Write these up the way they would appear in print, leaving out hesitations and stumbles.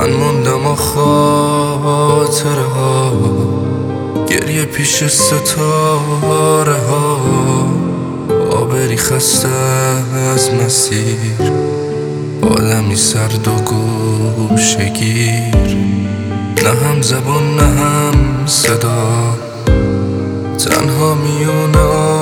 من موندم و خاطره ها، گریه پیش ستاره ها، آبری خسته از مسیر، آدمی سرد و گوشگیر، نه هم زبان نه هم صدا، تنها میونه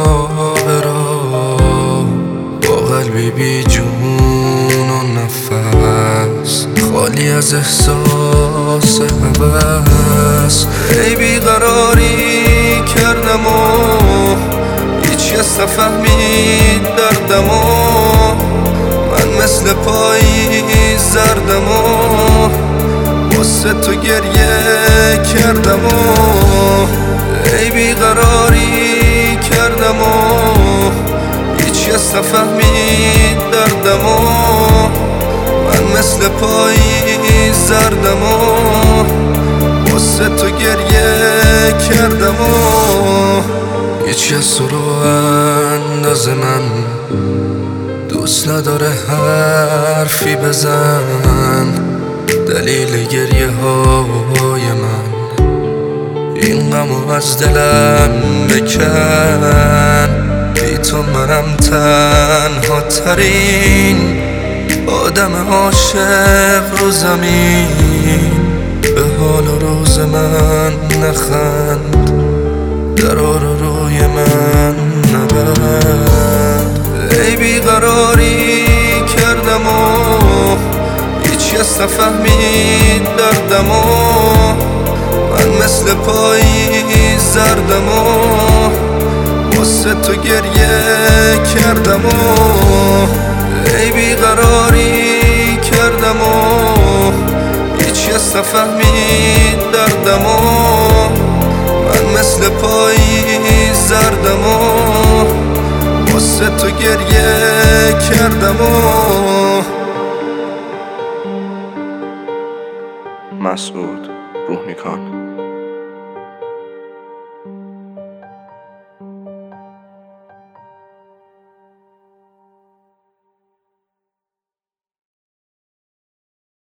آبرا، با قلبی بی جون و نفس، خالی از احساس هوس. ای بیقراری کردم و هیچ کس نفهمید دردم و من مثل پاییز زردم و واسه تو گریه کردم و ای بیقراری کردم و هیچ کس نفهمید دردم و من مثل پاییز زردم و واسه تو گریه کردم و هیچ کس رو انداز من دوست نداره حرفی بزن، دلیل گریه های من این غمو از دلم بکن. بی تو منم تنها ترین آدم عاشق رو زمین، به حال و روز من نخند، درا رو روی من نبند. ای بیقراری کردم و هیچ کس نفهمید دردم و من مثل پاییز زردم و واسه تو گریه کردم و ای بیقراری کردم و هیچ کس نفهمید دردم و من مثل پاییز زردم و واسه تو گریه کردم و مسعود روحنیکان.